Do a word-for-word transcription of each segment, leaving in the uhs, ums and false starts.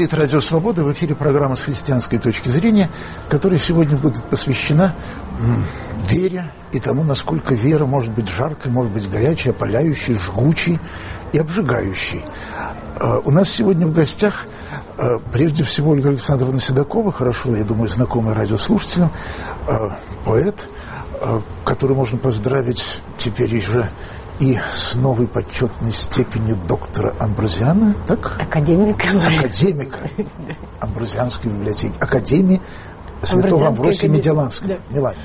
Говорит Радио Свобода, в эфире программа «С христианской точки зрения», которая сегодня будет посвящена м, вере и тому, насколько вера может быть жаркой, может быть горячей, опаляющей, жгучей и обжигающей. Э, у нас сегодня в гостях э, прежде всего Ольга Александровна Седокова, хорошо, я думаю, знакомая радиослушателям, э, поэт, э, который можно поздравить теперь уже и с новой почетной степенью доктора Амброзиана, так? Академика. Академика Амброзианской библиотеки, Академии Святого Амвросия Медиаланского, да. Милане.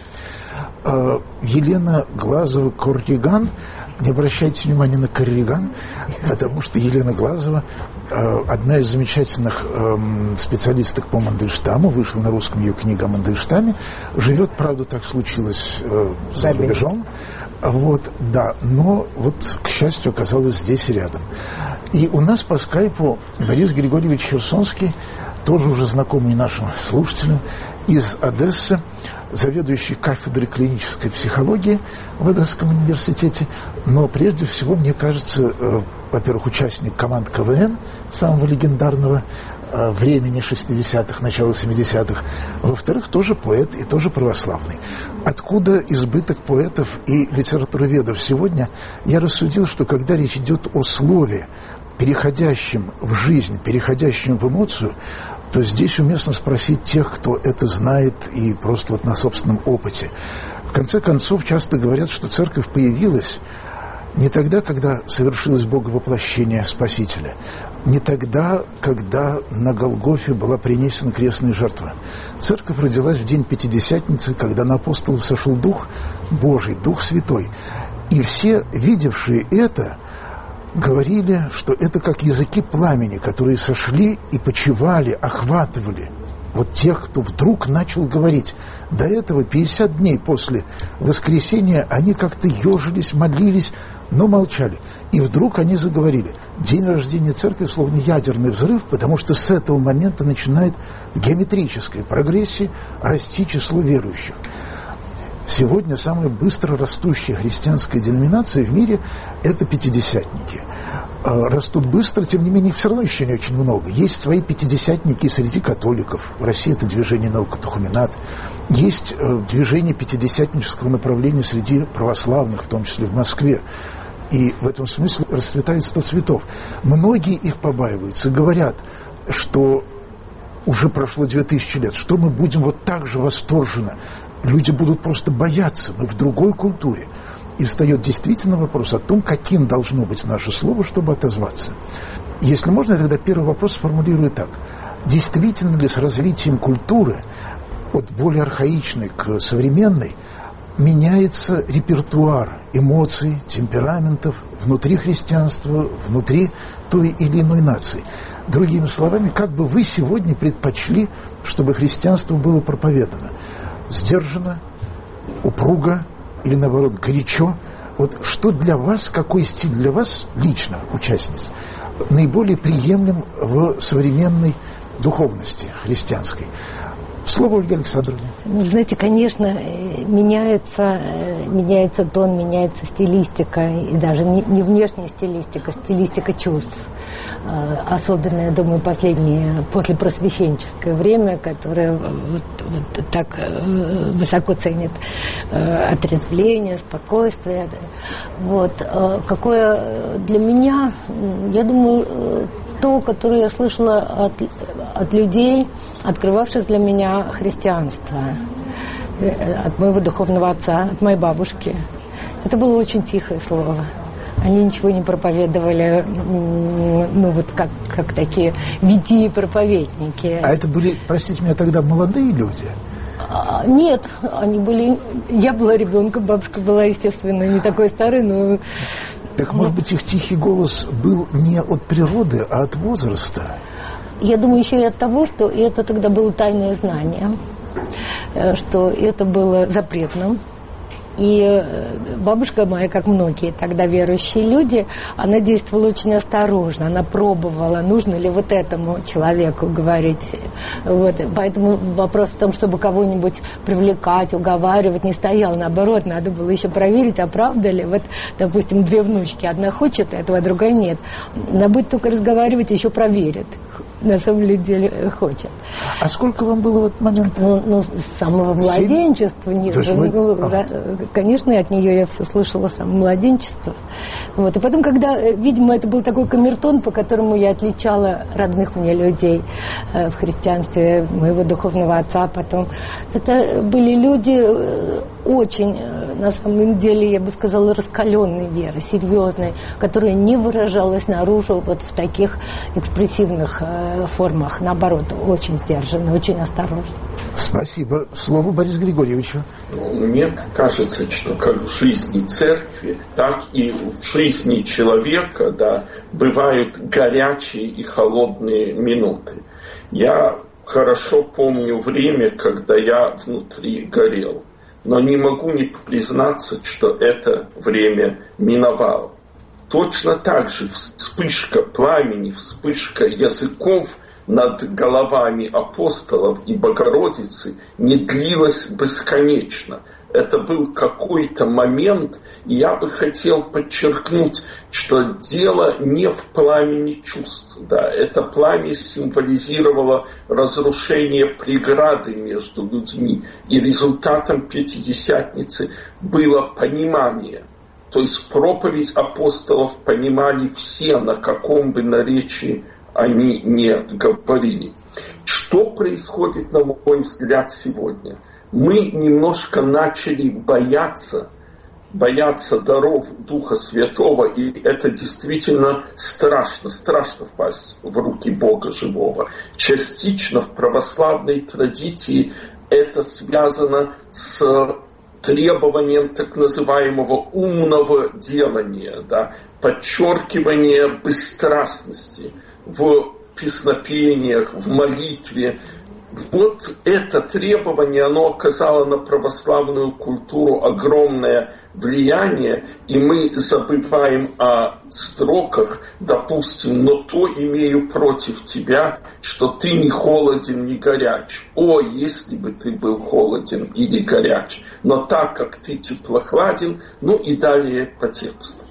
Э, Елена Глазова-Корриган, не обращайте внимания на Корриган, потому что Елена Глазова э, одна из замечательных э, специалисток по Мандельштаму, вышла на русском ее книга о Мандельштаме, живет, правда, так случилось э, за рубежом. Вот, да, но вот, к счастью, оказалась здесь рядом. И у нас по скайпу Борис Григорьевич Херсонский, тоже уже знакомый нашим слушателям, из Одессы, заведующий кафедрой клинической психологии в Одесском университете, но прежде всего, мне кажется, э, во-первых, участник команд КВН, самого легендарного э, времени шестидесятых, начала семидесятых, во-вторых, тоже поэт и тоже православный. Откуда избыток поэтов и литературоведов сегодня? Я рассудил, что когда речь идет о слове, переходящем в жизнь, переходящем в эмоцию, то здесь уместно спросить тех, кто это знает и просто вот на собственном опыте. В конце концов, часто говорят, что церковь появилась не тогда, когда совершилось боговоплощение Спасителя, не тогда, когда на Голгофе была принесена крестная жертва. Церковь родилась в день Пятидесятницы, когда на апостолов сошел Дух Божий, Дух Святой. И все, видевшие это, говорили, что это как языки пламени, которые сошли и почивали, охватывали вот тех, кто вдруг начал говорить. До этого пятьдесят дней после воскресения они как-то ежились, молились, но молчали. И вдруг они заговорили. День рождения церкви словно ядерный взрыв, потому что с этого момента начинает в геометрической прогрессии расти число верующих. Сегодня самая быстро растущая христианская деноминация в мире – это пятидесятники. Растут быстро, тем не менее, их все равно еще не очень много. Есть свои пятидесятники среди католиков. В России это движение Наукатухуминат. Есть движение пятидесятнического направления среди православных, в том числе в Москве. И в этом смысле расцветает сто цветов. Многие их побаиваются, говорят, что уже прошло две тысячи лет, что мы будем вот так же восторженно. Люди будут просто бояться, мы в другой культуре. И встает действительно вопрос о том, каким должно быть наше слово, чтобы отозваться. Если можно, я тогда первый вопрос сформулирую так. Действительно ли с развитием культуры, от более архаичной к современной, меняется репертуар эмоций, темпераментов внутри христианства, внутри той или иной нации? Другими словами, как бы вы сегодня предпочли, чтобы христианство было проповедано? Сдержанно, упруго или, наоборот, горячо? Вот что для вас, какой стиль для вас, лично, участниц, наиболее приемлем в современной духовности христианской? Слово Ольге Александровне. Ну, знаете, конечно, меняется, меняется тон, меняется стилистика, и даже не, не внешняя стилистика, стилистика чувств. Особенно, я думаю, последнее, послепросвещенческое время, которое вот, вот так высоко ценит отрезвление, спокойствие. Вот. Какое для меня, я думаю, то, которое я слышала от, от людей, открывавших для меня христианство, от моего духовного отца, от моей бабушки. Это было очень тихое слово. Они ничего не проповедовали, ну вот как, как такие витии проповедники. А это были, простите меня, тогда молодые люди? А, нет, они были... Я была ребенком, бабушка была, естественно, не такой старой, но... Так, может быть, их тихий голос был не от природы, а от возраста? Я думаю, еще и от того, что это тогда было тайное знание, что это было запретным. И бабушка моя, как многие тогда верующие люди, она действовала очень осторожно, она пробовала, нужно ли вот этому человеку говорить. Вот. Поэтому вопрос в том, чтобы кого-нибудь привлекать, уговаривать, не стоял. Наоборот, надо было еще проверить, а правда ли. Вот, допустим, две внучки, одна хочет этого, а другая нет. Она будет только разговаривать, еще проверит. на самом деле хочет. А сколько вам было в этот момент? Ну, ну с самого младенчества. Нет, ну, ага. Конечно, от нее я все слышала с самого младенчества. Вот. И потом, когда, видимо, это был такой камертон, по которому я отличала родных мне людей э, в христианстве, моего духовного отца потом. Это были люди очень, на самом деле, я бы сказала, раскаленной веры, серьезной, которая не выражалась наружу вот в таких экспрессивных э, формах. Наоборот, очень сдержанно, очень осторожно. Спасибо. Слово Борису Григорьевичу. Мне кажется, что как в жизни церкви, так и в жизни человека, да, бывают горячие и холодные минуты. Я хорошо помню время, когда я внутри горел, но не могу не признаться, что это время миновало. Точно так же вспышка пламени, вспышка языков над головами апостолов и Богородицы не длилась бесконечно. Это был какой-то момент, и я бы хотел подчеркнуть, что дело не в пламени чувств. Да, это пламя символизировало разрушение преграды между людьми, и результатом Пятидесятницы было понимание. То есть проповедь апостолов понимали все, на каком бы наречии они не говорили. Что происходит, на мой взгляд, сегодня? Мы немножко начали бояться, бояться даров Духа Святого, и это действительно страшно, страшно впасть в руки Бога живого. Частично в православной традиции это связано с требованием так называемого умного делания, да, подчеркивания бесстрастности в песнопениях, в молитве. Вот это требование, оно оказало на православную культуру огромное влияние, и мы забываем о строках, допустим, «но то имею против тебя, что ты не холоден, не горяч. О, если бы ты был холоден или горяч, но так как ты теплохладен», ну и далее по тексту.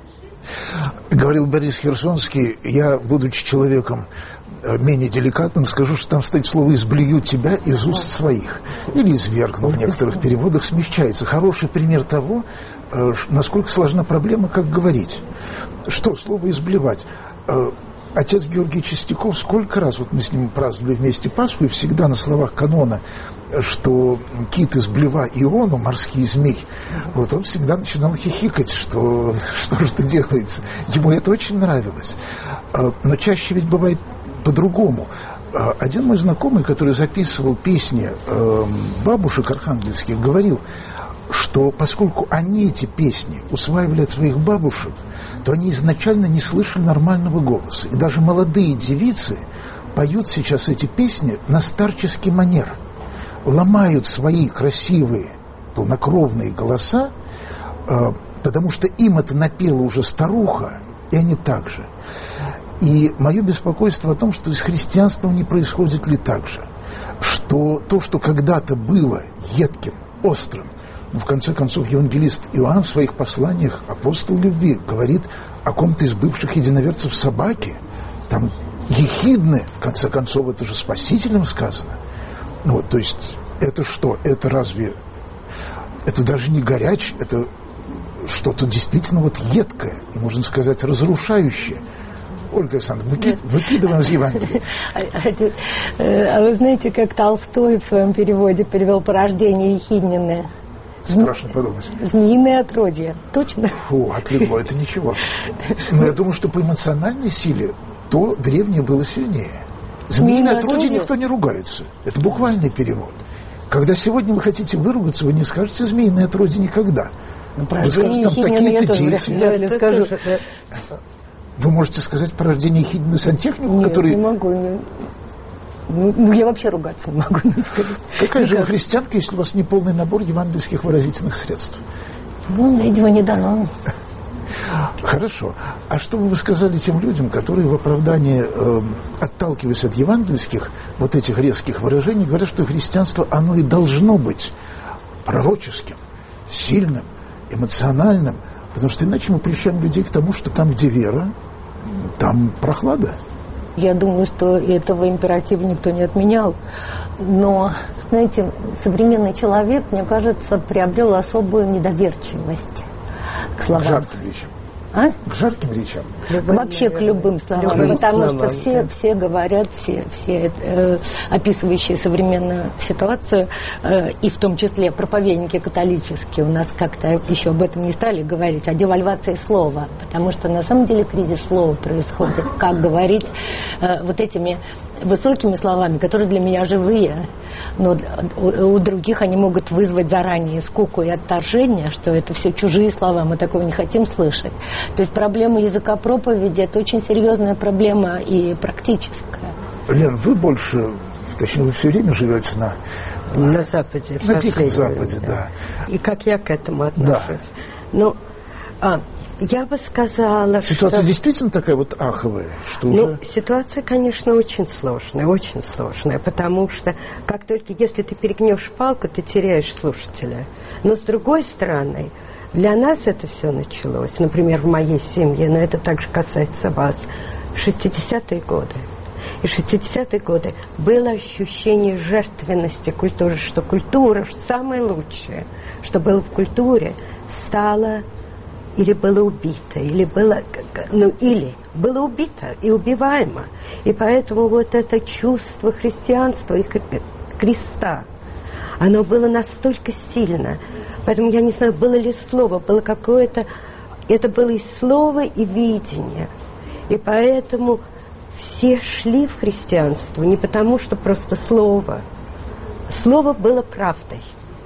Говорил Борис Херсонский, я, будучи человеком менее деликатным, скажу, что там стоит слово «изблюю тебя из уст своих». Или «извергну» в некоторых переводах смягчается. Хороший пример того, насколько сложна проблема, как говорить. Что слово «изблевать»? Отец Георгий Чистяков сколько раз, вот мы с ним праздновали вместе Пасху, и всегда на словах канона, что кит изблева иону, морские змей, вот он всегда начинал хихикать, что что же это делается. Ему это очень нравилось. Но чаще ведь бывает по-другому. Один мой знакомый, который записывал песни бабушек архангельских, говорил, что поскольку они эти песни усваивали от своих бабушек, то они изначально не слышали нормального голоса. И даже молодые девицы поют сейчас эти песни на старческий манер. Ломают свои красивые, полнокровные голоса, потому что им это напела уже старуха, и они так же. И мое беспокойство о том, что с христианством не происходит ли так же. Что то, что когда-то было едким, острым, но в конце концов евангелист Иоанн в своих посланиях, апостол любви, говорит о ком-то из бывших единоверцев собаки. Там ехидны, в конце концов, это же спасителем сказано. Ну, вот, то есть это что? Это разве... Это даже не горяч, это что-то действительно вот едкое, и, можно сказать, разрушающее. Ольга Александровна, выки... выкидываем из Евангелия. А вы знаете, как Толстой в своем переводе перевел «порождение ехидненное»? Страшно подумать. Змеиное отродье. Точно? Фу, отлегло, это ничего. Но я думаю, что по эмоциональной силе то древнее было сильнее. Змеиное отродье никто не ругается. Это буквальный перевод. Когда сегодня вы хотите выругаться, вы не скажете «змеиное отродье» никогда. Ну, вы скажете, там такие-то дети. Я не скажу. Вы можете сказать про рождение Ехидны сантехнику, Нет, который... не могу. Не... Ну, ну, я вообще ругаться не могу. Не сказать. Какая же вы христианка, если у вас не полный набор евангельских выразительных средств? Ну, видимо, не дано. Хорошо. А что бы вы сказали тем людям, которые в оправдании, э, отталкиваясь от евангельских вот этих резких выражений, говорят, что христианство, оно и должно быть пророческим, сильным, эмоциональным, потому что иначе мы приучаем людей к тому, что там, где вера, там прохлада. Я думаю, что этого императива никто не отменял. Но, знаете, современный человек, мне кажется, приобрел особую недоверчивость к словам. К жарким речам. А? К жарким речам. Любым, Вообще наверное. К любым словам. Любым потому словам, что все, да. все говорят, все, все э, описывающие современную ситуацию, э, и в том числе проповедники католические, у нас как-то еще об этом не стали говорить, о девальвации слова. Потому что на самом деле кризис слова происходит. Как говорить э, вот этими высокими словами, которые для меня живые, но у, у других они могут вызвать заранее скуку и отторжение, что это все чужие слова, мы такого не хотим слышать. То есть проблема языка проповеди – это очень серьезная проблема и практическая. Лен, вы больше, точнее, вы все время живете на, на Западе. На Тихом Западе, да. да. И как я к этому отношусь? Да. Ну, а, я бы сказала, ситуация что... действительно такая вот аховая, что ну, уже... ситуация, конечно, очень сложная, очень сложная, потому что как только, если ты перегнешь палку, ты теряешь слушателя. Но, с другой стороны, для нас это все началось, например, в моей семье, но это также касается вас, в шестидесятые годы. И в шестидесятые годы было ощущение жертвенности культуры, что культура, самое лучшее, что было в культуре, стало... или было убито, или было, ну, или было убито и убиваемо. И поэтому вот это чувство христианства и креста, оно было настолько сильно. Поэтому я не знаю, было ли слово, было какое-то... Это было и слово, и видение. И поэтому все шли в христианство не потому, что просто слово. Слово было правдой.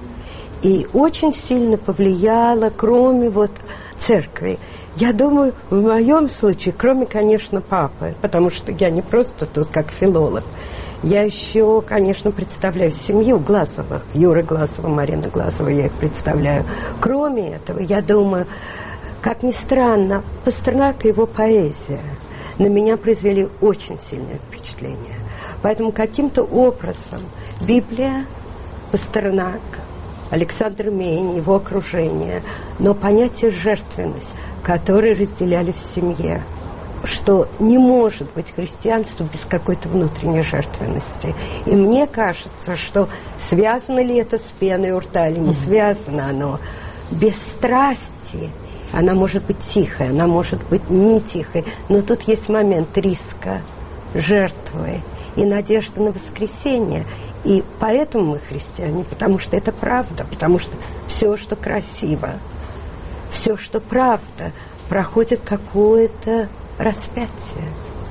И очень сильно повлияло, кроме вот... церкви. Я думаю, в моем случае, кроме, конечно, папы, потому что я не просто тут как филолог, я еще, конечно, представляю семью Глазовых, Юры Глазова, Марина Глазова, я их представляю. Кроме этого, я думаю, как ни странно, Пастернак и его поэзия на меня произвели очень сильное впечатление. Поэтому каким-то образом Библия, Пастернак, Александр Мень, его окружение, но понятие жертвенности, которое разделяли в семье, что не может быть христианство без какой-то внутренней жертвенности. И мне кажется, что связано ли это с пеной у рта или не связано оно, без страсти она может быть тихой, она может быть не тихой, но тут есть момент риска, жертвы и надежда на воскресение. И поэтому мы христиане, потому что это правда, потому что все, что красиво, все, что правда, проходит какое-то распятие.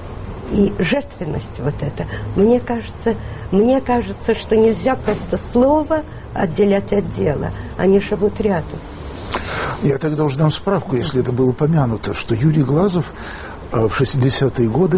И жертвенность вот эта. Мне кажется, мне кажется, что нельзя просто слово отделять от дела. Они живут рядом. Я тогда уже дам справку, если это было упомянуто, что Юрий Глазов в шестидесятые годы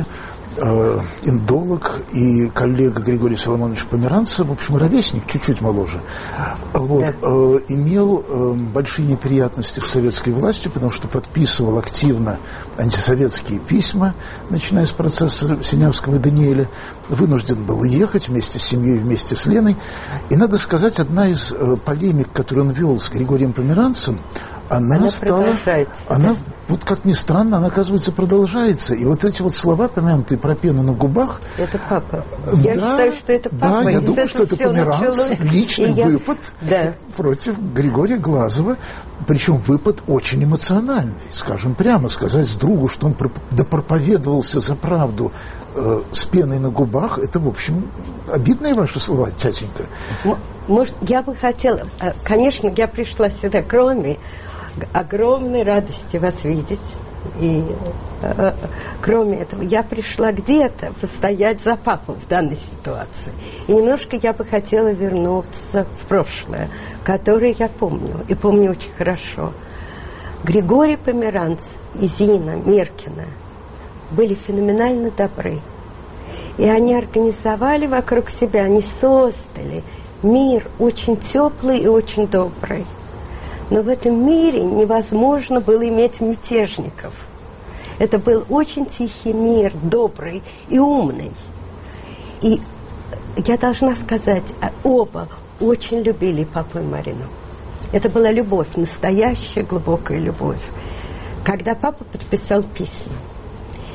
индолог и коллега Григорий Соломонович Померанцев, в общем, ровесник, чуть-чуть моложе, вот, да. э, имел э, большие неприятности с советской властью, потому что подписывал активно антисоветские письма, начиная с процесса Синявского и Даниэля, вынужден был уехать вместе с семьей, вместе с Леной. И, надо сказать, одна из э, полемик, которую он вел с Григорием Померанцевым, она, она стала, она, вот как ни странно, она, оказывается, продолжается. И вот эти вот слова, помянутые про пену на губах... Это папа. Я да, считаю, что это папа. Да, я думаю, что это Померанцев, личный я... выпад да. против Григория Глазова. Причем выпад очень эмоциональный, скажем прямо, сказать с другу, что он допроповедовался за правду э, с пеной на губах, это, в общем, обидные ваши слова, тятенька. Может, я бы хотела... Конечно, я пришла сюда, кроме... огромной радости вас видеть. И э, кроме этого, я пришла где-то постоять за папу в данной ситуации. И немножко я бы хотела вернуться в прошлое, которое я помню, и помню очень хорошо. Григорий Померанцев и Зина Меркина были феноменально добры. И они организовали вокруг себя, они создали мир очень теплый и очень добрый. Но в этом мире невозможно было иметь мятежников. Это был очень тихий мир, добрый и умный. И я должна сказать, оба очень любили папу и Марину. Это была любовь, настоящая глубокая любовь. Когда папа подписал письма,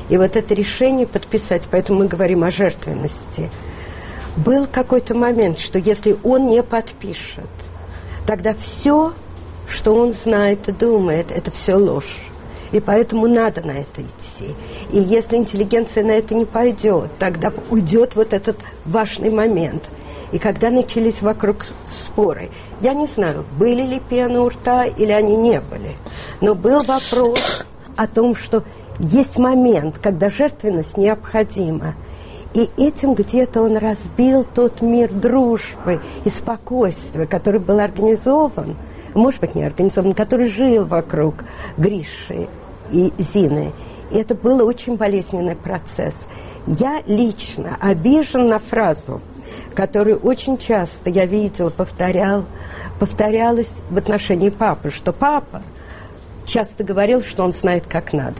И вот это решение подписать, поэтому мы говорим о жертвенности. Был какой-то момент, что если он не подпишет, тогда все, что он знает и думает, это все ложь. И поэтому надо на это идти. И если интеллигенция на это не пойдет, тогда уйдет вот этот важный момент. И когда начались вокруг споры, я не знаю, были ли пены у рта или они не были, но был вопрос о том, что есть момент, когда жертвенность необходима. И этим где-то он разбил тот мир дружбы и спокойствия, который был организован, может быть, не организован, который жил вокруг Гриши и Зины. И это был очень болезненный процесс. Я лично обижен на фразу, которую очень часто я видела, повторял, повторялась в отношении папы, что папа часто говорил, что он знает, как надо.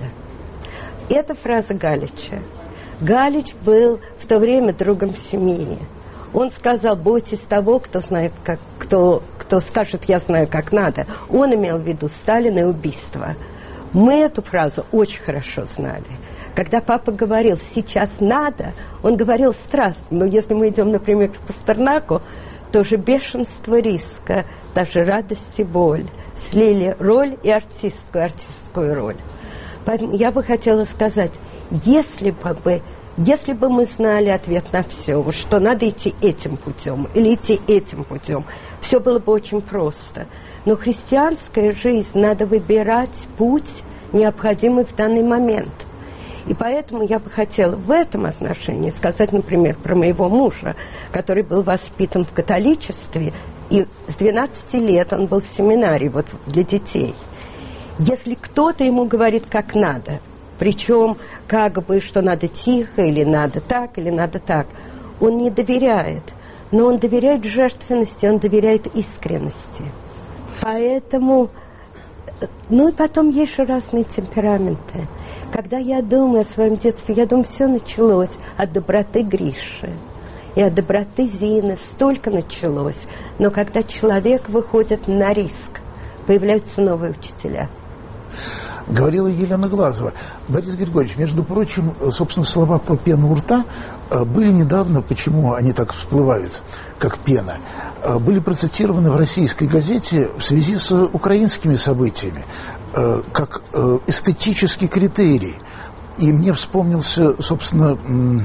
Это фраза Галича. Галич был в то время другом семьи. Он сказал: бойтесь того, кто знает, как, кто, кто скажет, я знаю, как надо. Он имел в виду Сталина и убийство. Мы эту фразу очень хорошо знали. Когда папа говорил «сейчас надо», он говорил страстно. Но если мы идем, например, к Пастернаку, то же бешенство риска, даже радость и боль слили роль и артистскую, артистскую роль. Поэтому я бы хотела сказать, если бы, если бы мы знали ответ на все, что надо идти этим путем или идти этим путем, все было бы очень просто. Но христианская жизнь, надо выбирать путь, необходимый в данный момент. И поэтому я бы хотела в этом отношении сказать, например, про моего мужа, который был воспитан в католичестве, и с двенадцати лет он был в семинарии вот, для детей. Если кто-то ему говорит, как надо, причем как бы, что надо тихо, или надо так, или надо так, он не доверяет. Но он доверяет жертвенности, он доверяет искренности. Поэтому, ну и потом есть же разные темпераменты. Когда я думаю о своем детстве, я думаю, все началось от доброты Гриши и от доброты Зины, столько началось. Но когда человек выходит на риск, появляются новые учителя. Говорила Елена Глазова. Борис Григорьевич, между прочим, собственно, слова про пену у рта были недавно, почему они так всплывают, как пена, были процитированы в российской газете в связи с украинскими событиями, как эстетический критерий. И мне вспомнился, собственно,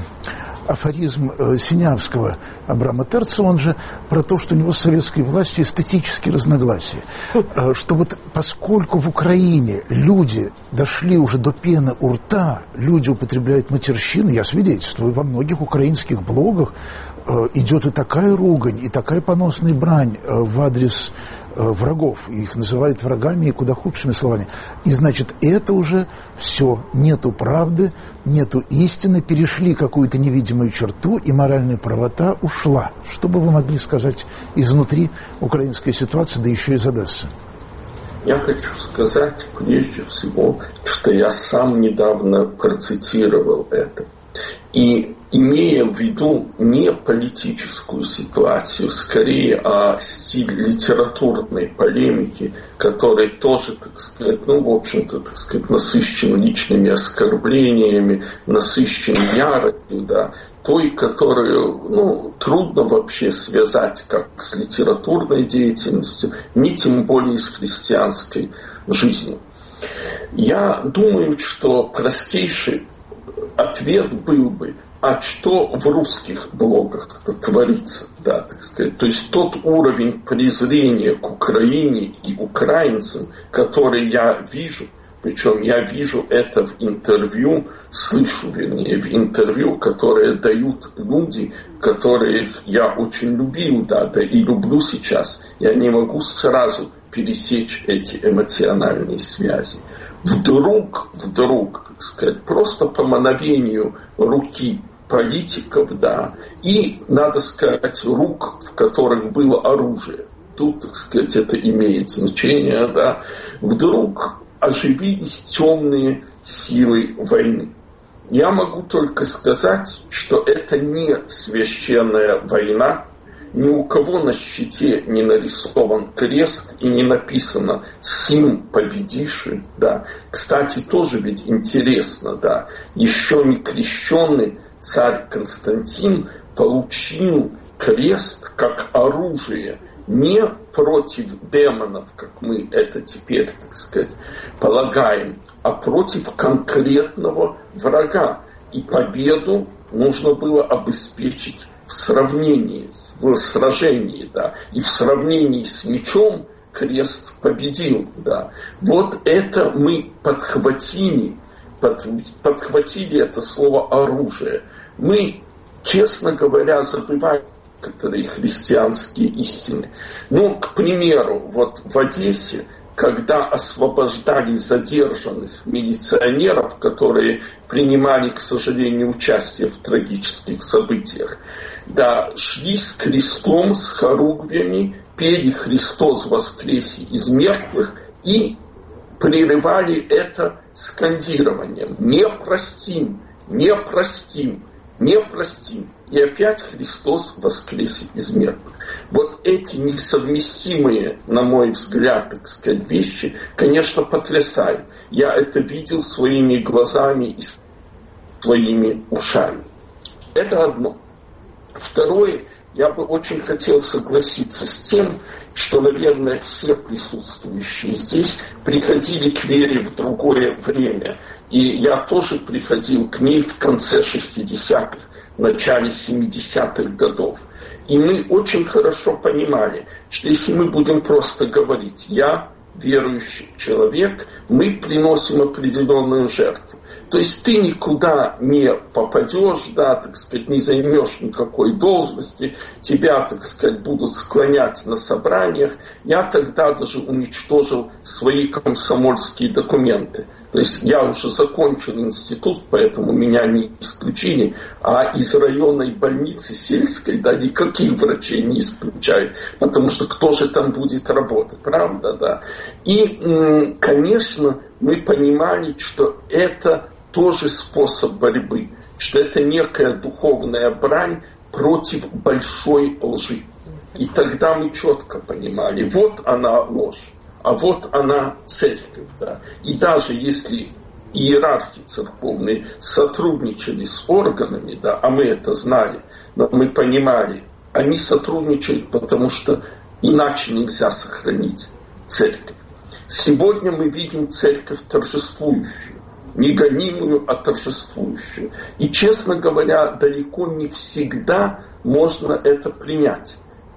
афоризм Синявского Абрама Терца, он же про то, что у него с советской властью эстетические разногласия. Что вот поскольку в Украине люди дошли уже до пены у рта, люди употребляют матерщину, я свидетельствую, во многих украинских блогах идет и такая ругань, и такая поносная брань в адрес врагов, их называют врагами и куда худшими словами. И значит, это уже все, нету правды, нету истины, перешли какую-то невидимую черту, и моральная правота ушла. Что бы вы могли сказать изнутри украинской ситуации, да еще из Одессы? Я хочу сказать прежде всего, что я сам недавно процитировал это. И имея в виду не политическую ситуацию, скорее о стиле литературной полемики, который тоже, так сказать, ну, в общем-то, так сказать, насыщен личными оскорблениями, насыщен яростью, да, той, которую, ну, трудно вообще связать как с литературной деятельностью, не тем более с христианской жизнью. Я думаю, что простейший ответ был бы, а что в русских блогах творится, да, так сказать. То есть тот уровень презрения к Украине и украинцам, который я вижу, причем я вижу это в интервью, слышу, вернее, в интервью, которые дают люди, которых я очень любил, да, да и люблю сейчас. Я не могу сразу пересечь эти эмоциональные связи. Вдруг, вдруг, так сказать, просто по мановению руки политиков, да, и, надо сказать, рук, в которых было оружие, тут, так сказать, это имеет значение, да, вдруг оживились темные силы войны. Я могу только сказать, что это не священная война, ни у кого на щите не нарисован крест и не написано «Сим победиши». Да. Кстати, тоже ведь интересно, да, еще не крещенный царь Константин получил крест как оружие не против демонов, как мы это теперь, так сказать, полагаем, а против конкретного врага. И победу нужно было обеспечить в сравнении, в сражении, да, и в сравнении с мечом крест победил, да. Вот это мы подхватили, под, подхватили это слово оружие. Мы, честно говоря, забываем некоторые христианские истины. Ну, к примеру, вот в Одессе, когда освобождали задержанных милиционеров, которые принимали, к сожалению, участие в трагических событиях, да, шли с крестом, с хоругвями, пели «Христос воскресе из мертвых» и прерывали это скандированием: «Не простим, не простим, не простим». И опять Христос воскресе из мертвых. Вот эти несовместимые, на мой взгляд, так сказать, вещи, конечно, потрясают. Я это видел своими глазами и своими ушами. Это одно. Второе, я бы очень хотел согласиться с тем, что, наверное, все присутствующие здесь приходили к вере в другое время. И я тоже приходил к ней в конце шестидесятых, в начале семидесятых годов. И мы очень хорошо понимали, что если мы будем просто говорить «я верующий человек», мы приносим определенную жертву. То есть ты никуда не попадешь, да, так сказать, не займешь никакой должности, тебя, так сказать, будут склонять на собраниях. Я тогда даже уничтожил свои комсомольские документы. То есть я уже закончил институт, поэтому меня не исключили, а из районной больницы сельской, да, никаких врачей не исключают, потому что кто же там будет работать, правда, да. И, конечно, мы понимали, что это тоже способ борьбы, что это некая духовная брань против большой лжи. И тогда мы четко понимали, вот она ложь, а вот она церковь. Да. И даже если иерархи церковные сотрудничали с органами, да, а мы это знали, но мы понимали, они сотрудничают, потому что иначе нельзя сохранить церковь. Сегодня мы видим церковь торжествующую, не гонимую, а торжествующую. И, честно говоря, далеко не всегда можно это принять.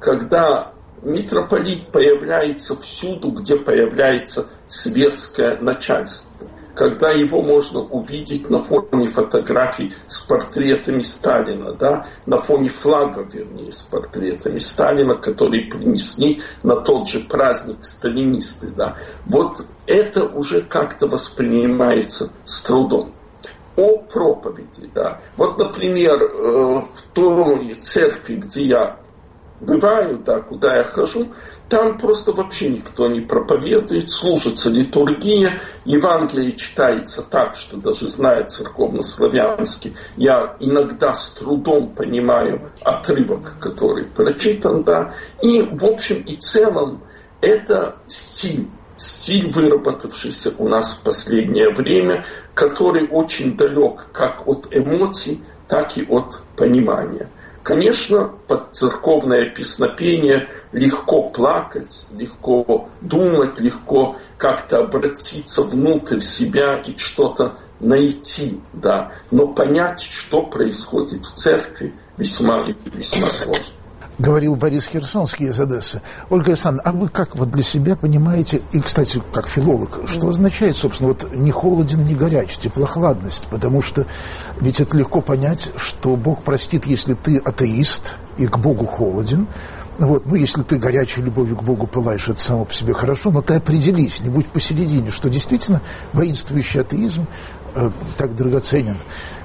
Когда митрополит появляется всюду, где появляется светское начальство, когда его можно увидеть на фоне фотографий с портретами Сталина, да, на фоне флагов, вернее, с портретами Сталина, которые принесли на тот же праздник сталинисты. Да. Вот это уже как-то воспринимается с трудом. О проповеди. Да. Вот, например, в той церкви, где я бываю, да, куда я хожу, там просто вообще никто не проповедует, служится литургия, Евангелие читается так, что даже зная церковнославянский, я иногда с трудом понимаю отрывок, который прочитан, да, и в общем и целом это стиль, стиль, выработавшийся у нас в последнее время, который очень далек как от эмоций, так и от понимания. Конечно, под церковное песнопение легко плакать, легко думать, легко как-то обратиться внутрь себя и что-то найти, да. Но понять, что происходит в церкви, весьма и весьма сложно. Говорил Борис Херсонский из Одессы. Ольга Александровна, а вы как вот для себя понимаете, и, кстати, как филолог, что означает, собственно, вот не холоден, не горяч, теплохладность? Потому что ведь это легко понять, что Бог простит, если ты атеист и к Богу холоден. Вот, ну, если ты горячей любовью к Богу пылаешь, это само по себе хорошо, но ты определись, не будь посередине, что действительно воинствующий атеизм э, так драгоценен,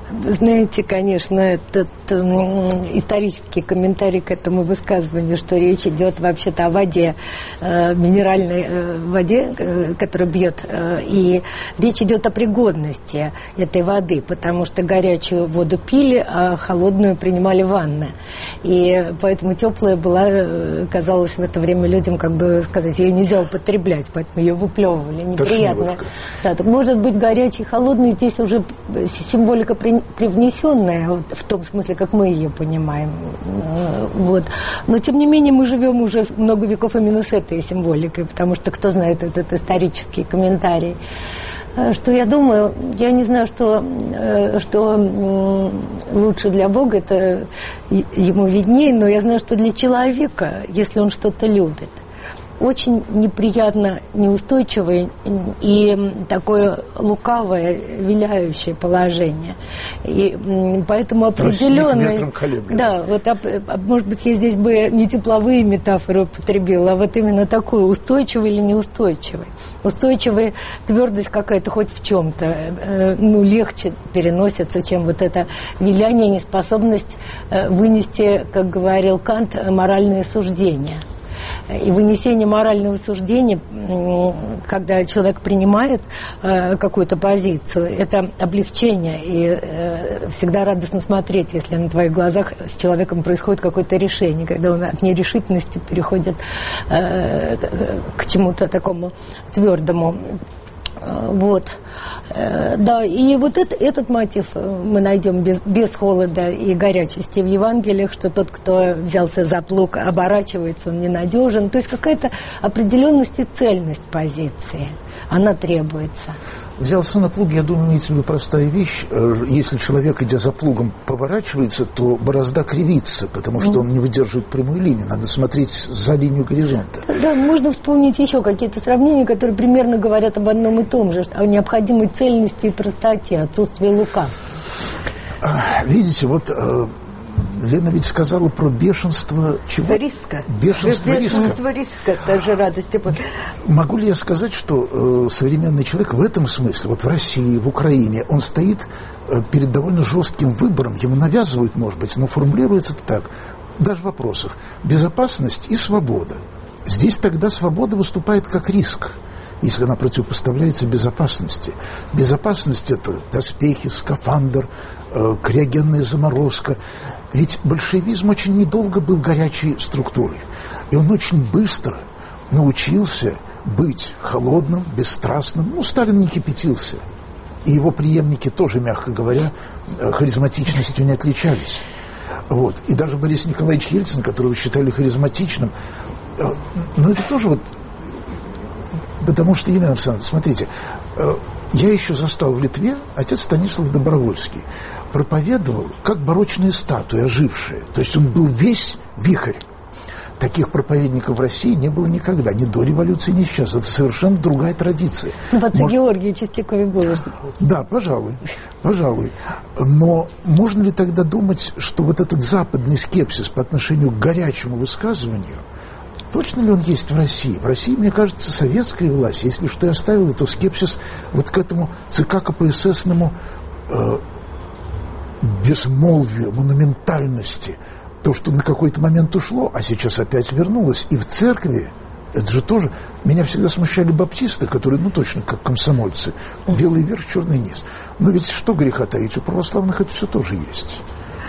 Знаете, конечно, этот э, исторический комментарий к этому высказыванию, что речь идет вообще-то о воде, э, минеральной э, воде, э, которая бьет, э, и речь идет о пригодности этой воды, потому что горячую воду пили, а холодную принимали в ванны. И поэтому теплая была, э, казалось в это время людям, как бы сказать, ее нельзя употреблять, поэтому ее выплевывали. Неприятно. Да, так может быть горячий, холодный, здесь уже символика при, привнесенная, вот, в том смысле, как мы ее понимаем. Вот. Но, тем не менее, мы живем уже много веков именно с этой символикой, потому что кто знает этот исторический комментарий. Что я думаю, я не знаю, что, что лучше для Бога, это ему виднее, но я знаю, что для человека, если он что-то любит, очень неприятно неустойчивое и такое лукавое, виляющее положение. И поэтому определенное... Да, вот, может быть, я здесь бы не тепловые метафоры употребила, а вот именно такую, устойчивый или неустойчивый. Устойчивая твердость какая-то хоть в чем-то, ну, легче переносится, чем вот это виляние, неспособность вынести, как говорил Кант, моральные суждения. И вынесение морального суждения, когда человек принимает э, какую-то позицию, это облегчение. И э, всегда радостно смотреть, если на твоих глазах с человеком происходит какое-то решение, когда он от нерешительности переходит э, к чему-то такому твердому. Вот. Да, и вот это, этот мотив мы найдем без, без холода и горячести в Евангелиях, что тот, кто взялся за плуг, оборачивается, он ненадежен. То есть какая-то определенность и цельность позиции, она требуется. Взялся на плуг, я думаю, имеется в виду простая вещь. Если человек, идя за плугом, поворачивается, то борозда кривится, потому что он не выдерживает прямую линию. Надо смотреть за линию горизонта. Да, можно вспомнить еще какие-то сравнения, которые примерно говорят об одном и том же, о необходимой цельности и простоте, отсутствии лукавства. Видите, вот... Лена ведь сказала про бешенство чего? Риска. Бешенство, бешенство риска. риска, даже радости. Могу ли я сказать, что э, современный человек в этом смысле, вот в России, в Украине, он стоит э, перед довольно жестким выбором, ему навязывают, может быть, но формулируется это так, даже в вопросах, безопасность и свобода. Здесь тогда свобода выступает как риск, если она противопоставляется безопасности. Безопасность – это доспехи, скафандр, э, криогенная заморозка. Ведь большевизм очень недолго был горячей структурой. И он очень быстро научился быть холодным, бесстрастным. Ну, Сталин не кипятился. И его преемники тоже, мягко говоря, харизматичностью не отличались. Вот. И даже Борис Николаевич Ельцин, которого считали харизматичным, но это тоже вот... Потому что, Елена Александровна, смотрите, я еще застал в Литве, отец Станислав Добровольский проповедовал, как барочные статуи, ожившие. То есть он был весь вихрь. Таких проповедников в России не было никогда, ни до революции, ни сейчас. Это совершенно другая традиция. В отце Может... Георгии Чистякове было. Да, пожалуй, пожалуй. Но можно ли тогда думать, что вот этот западный скепсис по отношению к горячему высказыванию, точно ли он есть в России? В России, мне кажется, советская власть, если что и оставила, то скепсис вот к этому ЦК КПССному э, безмолвию, монументальности. То, что на какой-то момент ушло, а сейчас опять вернулось. И в церкви, это же тоже... Меня всегда смущали баптисты, которые, ну, точно как комсомольцы. Белый верх, черный низ. Но ведь что греха таить, у православных это все тоже есть.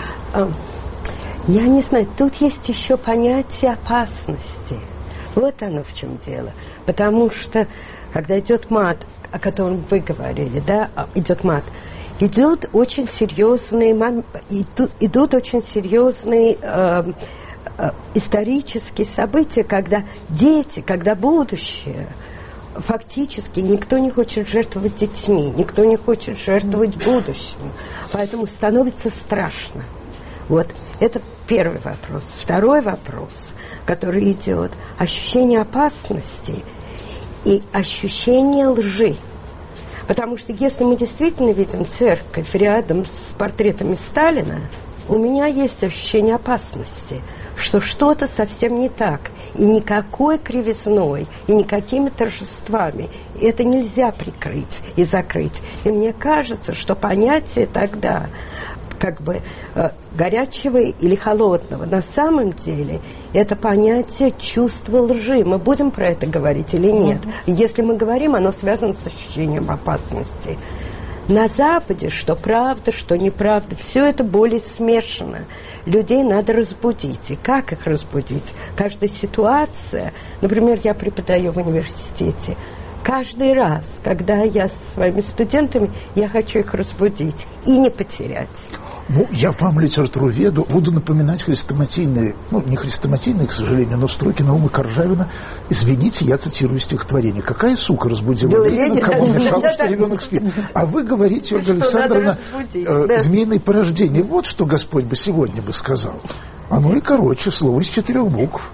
Я не знаю, тут есть еще понятие опасности. Вот оно в чем дело. Потому что, когда идет мат, о котором вы говорили, да, идет мат, идут очень серьезные, идут, идут очень серьезные э, э, исторические события, когда дети, когда будущее, фактически никто не хочет жертвовать детьми, никто не хочет жертвовать будущим, поэтому становится страшно. Вот, это первый вопрос. Второй вопрос, который идет, ощущение опасности и ощущение лжи. Потому что если мы действительно видим церковь рядом с портретами Сталина, у меня есть ощущение опасности, что что-то совсем не так. И никакой кривизной, и никакими торжествами это нельзя прикрыть и закрыть. И мне кажется, что понятие тогда как бы э, горячего или холодного на самом деле это понятие чувства лжи. Мы будем про это говорить или нет? Mm-hmm. Если мы говорим, оно связано с ощущением опасности. На Западе, что правда, что неправда, все это более смешано. Людей надо разбудить. И как их разбудить? Каждая ситуация, например, я преподаю в университете, каждый раз, когда я со своими студентами, я хочу их разбудить и не потерять. Ну, я вам, литературоведу, буду напоминать хрестоматийные, ну, не хрестоматийные, к сожалению, но строки Наума Коржавина. Извините, я цитирую стихотворение. «Какая сука разбудила Ленина, кому мешало, что ребенок спит?» А вы говорите, Ольга Александровна, э, змеиное порождение. Вот что Господь бы сегодня бы сказал. Оно и короче, слово из четырех букв.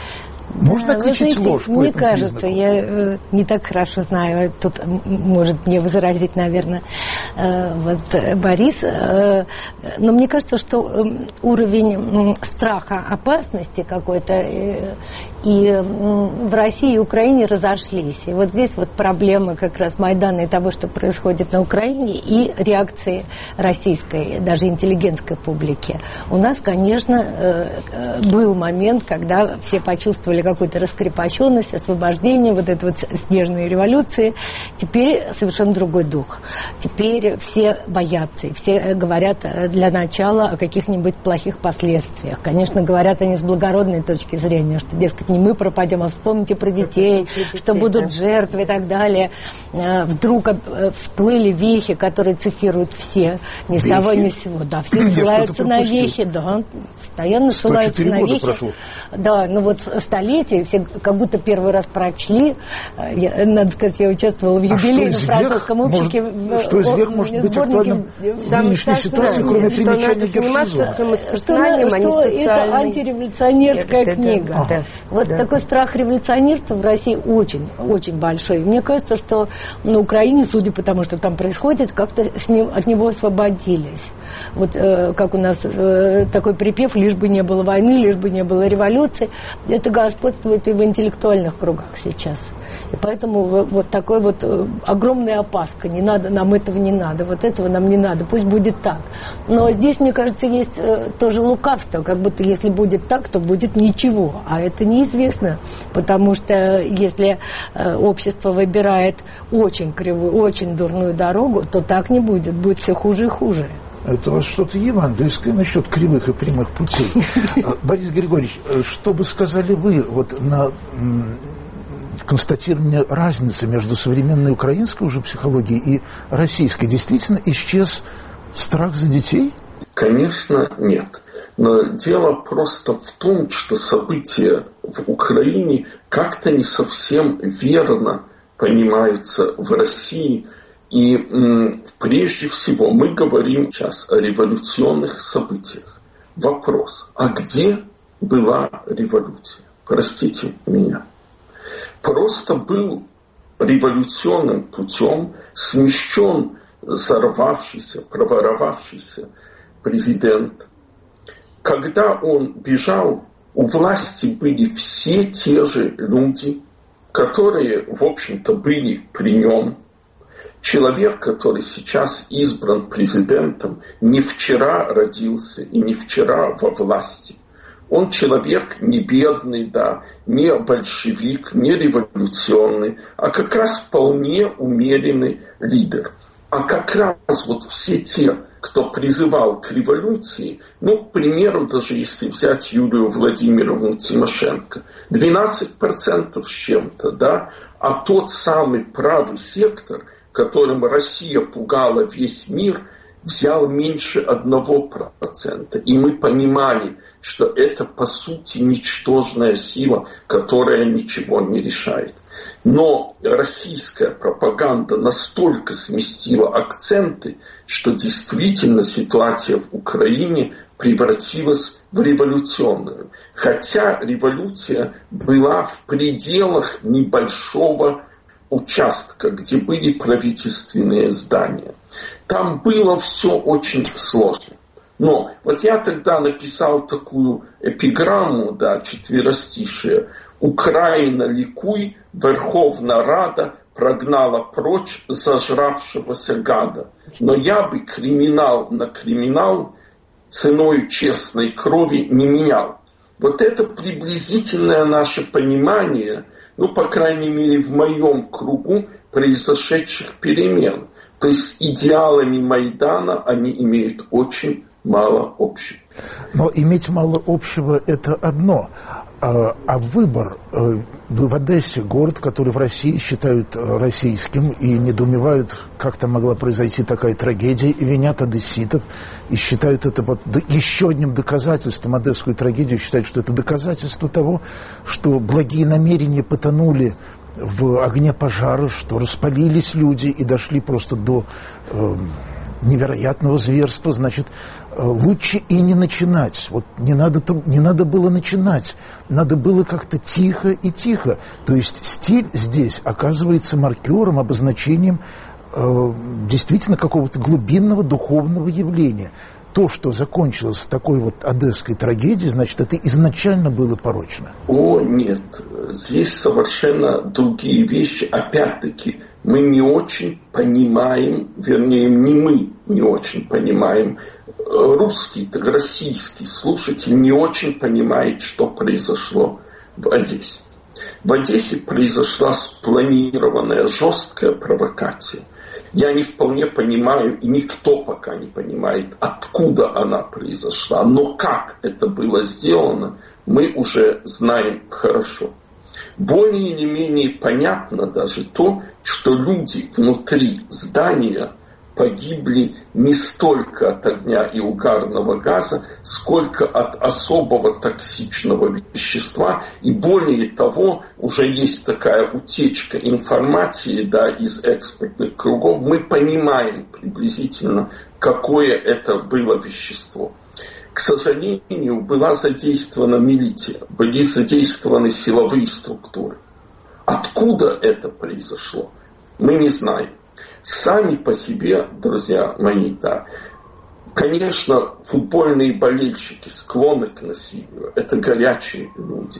Можно да, отличить знаете, ложь по мне этому кажется, признаку? я э, не так хорошо знаю, тут может мне возразить, наверное, э, вот Борис, э, но мне кажется, что э, уровень э, страха, опасности какой-то э, и э, в России и Украине разошлись. И вот здесь вот проблема как раз Майдана и того, что происходит на Украине, и реакции российской, даже интеллигентской публики. У нас, конечно, э, э, был момент, когда все почувствовали какую-то раскрепощенность, освобождение, вот этой вот снежной революции. Теперь совершенно другой дух. Теперь все боятся, и все говорят для начала о каких-нибудь плохих последствиях. Конечно, говорят они с благородной точки зрения, что, дескать, не мы пропадем, а вспомните про детей, что будут жертвы и так далее. Вдруг всплыли вехи, которые цитируют все, ни с того ни с сего. Да, все ссылаются на вехи, да, постоянно ссылаются на вехи. Прошло. Да, ну вот столетие, все как будто первый раз прочли. Я, надо сказать, я участвовала в юбилейном а французском обществе. Может, что из вех может быть актуальным в нынешней ситуации, кроме примечания Гершизона? Что, что это антиреволюционерская это, книга. Да, вот да. Такой страх революционерства в России очень, очень большой. Мне кажется, что на Украине, судя по тому, что там происходит, как-то с ним, от него освободились. Вот э, как у нас э, такой припев: лишь бы не было войны, лишь бы не было революции. Это господствует и в интеллектуальных кругах сейчас. И поэтому вот такой вот огромная опаска. Не надо, нам этого не надо, вот этого нам не надо, пусть будет так. Но здесь, мне кажется, есть тоже лукавство, как будто если будет так, то будет ничего. А это неизвестно, потому что если общество выбирает очень кривую, очень дурную дорогу, то так не будет, будет все хуже и хуже. Это у вас что-то евангельское насчет кривых и прямых путей. Борис Григорьевич, что бы сказали вы вот на констатирование разницы между современной украинской уже психологией и российской? Действительно исчез страх за детей? Конечно, нет. Но дело просто в том, что события в Украине как-то не совсем верно понимаются в России. И м, прежде всего мы говорим сейчас о революционных событиях. Вопрос: а где была революция? Простите меня. Просто был революционным путем смещен взорвавшийся, проворовавшийся президент. Когда он бежал, у власти были все те же люди, которые, в общем-то, были при нем. Человек, который сейчас избран президентом, не вчера родился и не вчера во власти. Он человек не бедный, да, не большевик, не революционный, а как раз вполне умеренный лидер. А как раз вот все те, кто призывал к революции, ну, к примеру, даже если взять Юлию Владимировну Тимошенко, двенадцать процентов с чем-то, да, а тот самый правый сектор, которым Россия пугала весь мир, взял меньше одного процента. И мы понимали, что это, по сути, ничтожная сила, которая ничего не решает. Но российская пропаганда настолько сместила акценты, что действительно ситуация в Украине превратилась в революционную. Хотя революция была в пределах небольшого участка, где были правительственные здания. Там было все очень сложно. Но вот я тогда написал такую эпиграмму, да, четверостишие. Украина, ликуй, Верховна Рада прогнала прочь зажравшегося гада. Но я бы криминал на криминал ценой честной крови не менял. Вот это приблизительное наше понимание, ну, по крайней мере, в моем кругу произошедших перемен. То есть с идеалами Майдана они имеют очень мало общего. Но иметь мало общего – это одно. А, а выбор, вы в Одессе, город, который в России считают российским и недоумевают, как там могла произойти такая трагедия, и винят одесситов, и считают это вот еще одним доказательством, одесскую трагедию считают, что это доказательство того, что благие намерения потонули в огне пожара, что распалились люди и дошли просто до э, невероятного зверства. Значит, лучше и не начинать. Вот не надо, не надо было начинать. Надо было как-то тихо и тихо. То есть стиль здесь оказывается маркером, обозначением э, действительно какого-то глубинного духовного явления. То, что закончилось такой вот одесской трагедией, значит, это изначально было порочно. О, нет. Здесь совершенно другие вещи. Опять-таки, мы не очень понимаем, вернее, не мы не очень понимаем, русский, российский слушатель не очень понимает, что произошло в Одессе. В Одессе произошла спланированная жесткая провокация. Я не вполне понимаю, и никто пока не понимает, откуда она произошла. Но как это было сделано, мы уже знаем хорошо. Более или менее понятно даже то, что люди внутри здания погибли не столько от огня и угарного газа, сколько от особого токсичного вещества. И более того, уже есть такая утечка информации, да, из экспертных кругов. Мы понимаем приблизительно, какое это было вещество. К сожалению, была задействована милиция, были задействованы силовые структуры. Откуда это произошло, мы не знаем. Сами по себе, друзья мои, да, конечно, футбольные болельщики склонны к насилию, это горячие люди.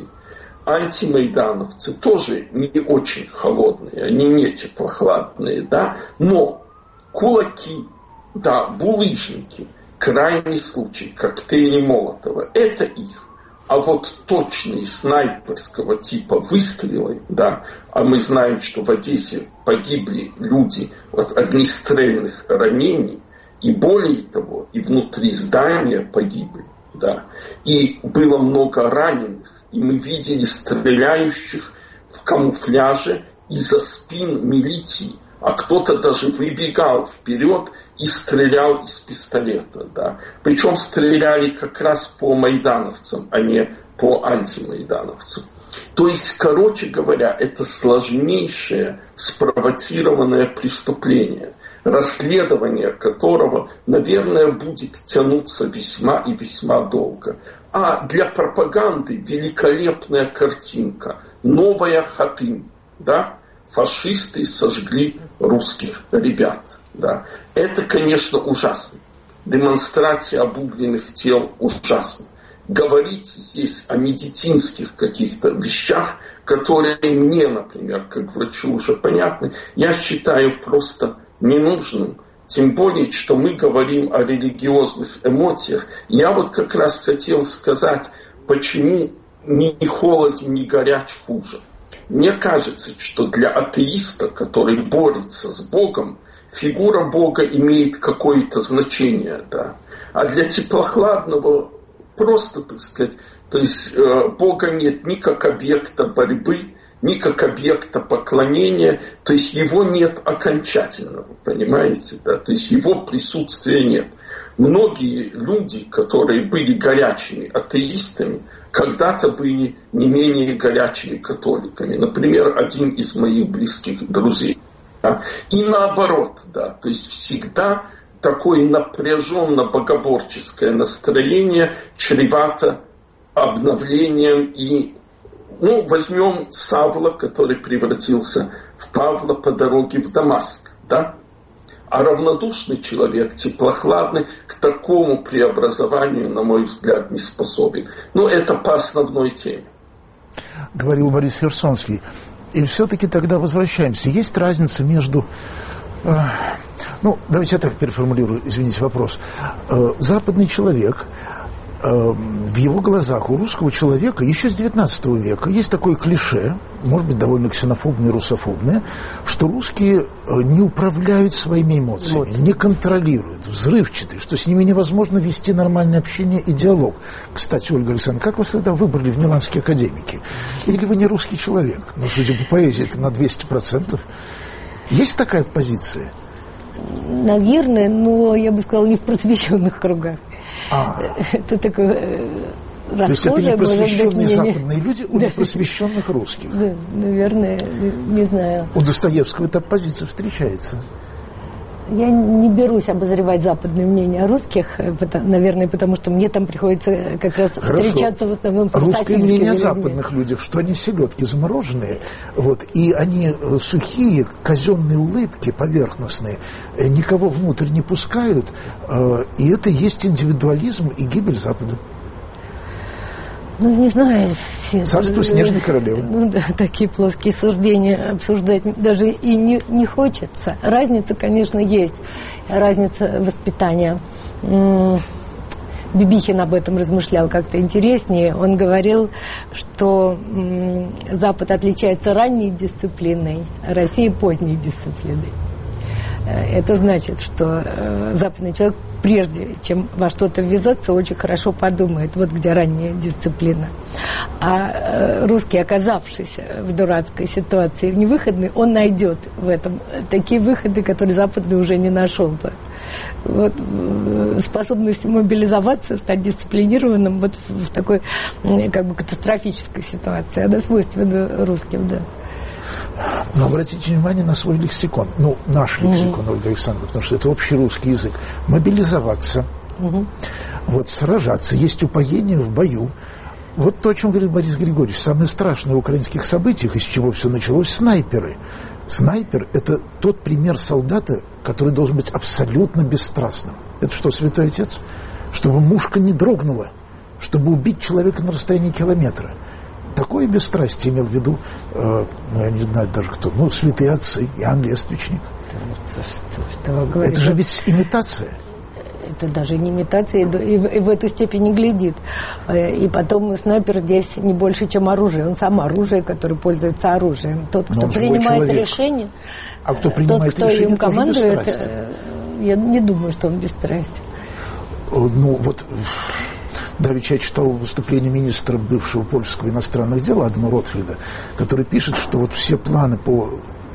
Антимайдановцы тоже не очень холодные, они не теплохладные, да, но кулаки, да, булыжники, крайний случай, коктейли Молотова, это их. А вот точные снайперского типа выстрелы, да, а мы знаем, что в Одессе погибли люди от огнестрельных ранений, и более того, и внутри здания погибли, да, и было много раненых, и мы видели стреляющих в камуфляже из-за спин милиции, а кто-то даже выбегал вперед и стрелял из пистолета. Да. Причем стреляли как раз по майдановцам, а не по антимайдановцам. То есть, короче говоря, это сложнейшее спровоцированное преступление, расследование которого, наверное, будет тянуться весьма и весьма долго. А для пропаганды великолепная картинка. Новая Хатынь, да? Фашисты сожгли русских ребят. Да. Это, конечно, ужасно. Демонстрация обугленных тел ужасно. Говорить здесь о медицинских каких-то вещах, которые мне, например, как врачу уже понятны, я считаю просто ненужным. Тем более, что мы говорим о религиозных эмоциях. Я вот как раз хотел сказать, почему ни холоден, ни горяч хуже. Мне кажется, что для атеиста, который борется с Богом, фигура Бога имеет какое-то значение, да. А для теплохладного просто, так сказать, то есть э, Бога нет ни как объекта борьбы, ни как объекта поклонения, то есть его нет окончательного, понимаете, да, то есть его присутствия нет. Многие люди, которые были горячими атеистами, когда-то были не менее горячими католиками. Например, один из моих близких друзей. Да? И наоборот, да, то есть всегда такое напряженно-богоборческое настроение чревато обновлением и, ну, возьмем Савла, который превратился в Павла по дороге в Дамаск, да? А равнодушный человек, теплохладный, к такому преобразованию, на мой взгляд, не способен. Но это по основной теме. говорил Борис Херсонский. И все-таки тогда возвращаемся. Есть разница между... Э, ну, давайте я так переформулирую, извините, вопрос. Э, западный человек, э, в его глазах у русского человека еще с девятнадцатого века есть такое клише, может быть, довольно ксенофобное, русофобное, что русские не управляют своими эмоциями, вот. Не контролируют, взрывчатые, что с ними невозможно вести нормальное общение и диалог. Кстати, Ольга Александровна, как вас тогда выбрали в Миланские академики? Или вы не русский человек? Ну, судя по поэзии, это на двести процентов. Есть такая позиция? Наверное, но, я бы сказала, не в просвещенных кругах. А. Это такое... То есть это не просвещенные западные люди у непросвещенных русских? Да, наверное, не знаю. У Достоевского эта позиция встречается. Я не берусь обозревать западное мнение о русских, наверное, потому что мне там приходится как раз Хорошо. встречаться в основном с русское мнение о людьми. западных людях, что они селедки замороженные, вот, и они сухие, казенные улыбки, поверхностные, никого внутрь не пускают, и это есть индивидуализм и гибель Запада. Ну, не знаю. Все, Царство снежной королевы. Ну, да, такие плоские суждения обсуждать даже и не, не хочется. Разница, конечно, есть. Разница воспитания. Бибихин об этом размышлял как-то интереснее. Он говорил, что Запад отличается ранней дисциплиной, а Россия поздней дисциплиной. Это значит, что западный человек, прежде чем во что-то ввязаться, очень хорошо подумает, вот где ранняя дисциплина. А русский, оказавшись в дурацкой ситуации, в невыходной, он найдет в этом такие выходы, которые западный уже не нашел бы. Вот, способность мобилизоваться, стать дисциплинированным вот в такой как бы катастрофической ситуации, она свойственна русским, да. Но обратите внимание на свой лексикон. Ну, наш лексикон, mm-hmm. Ольга Александровна, потому что это общий русский язык. Мобилизоваться, mm-hmm. вот, сражаться, есть упоение в бою. Вот то, о чем говорит Борис Григорьевич. Самое страшное в украинских событиях, из чего все началось, снайперы. Снайпер – это тот пример солдата, который должен быть абсолютно бесстрастным. Это что, Святой Отец? Чтобы мушка не дрогнула, чтобы убить человека на расстоянии километра. Такое бесстрастие имел в виду, э, ну, я не знаю даже кто, ну, святые отцы, Иоанн Лествичник. Что, что вы говорите? Это же ведь имитация. Это даже не имитация, и, и в эту степень не глядит. И потом снайпер здесь не больше, чем оружие. Он сам оружие, который пользуется оружием. Тот, кто принимает решение, а кто принимает тот, кто решение, им командует, я не думаю, что он бесстрастен. Ну, вот... Давеча я читал выступление министра бывшего польского иностранных дел Адама Ротфельда, который пишет, что вот все планы по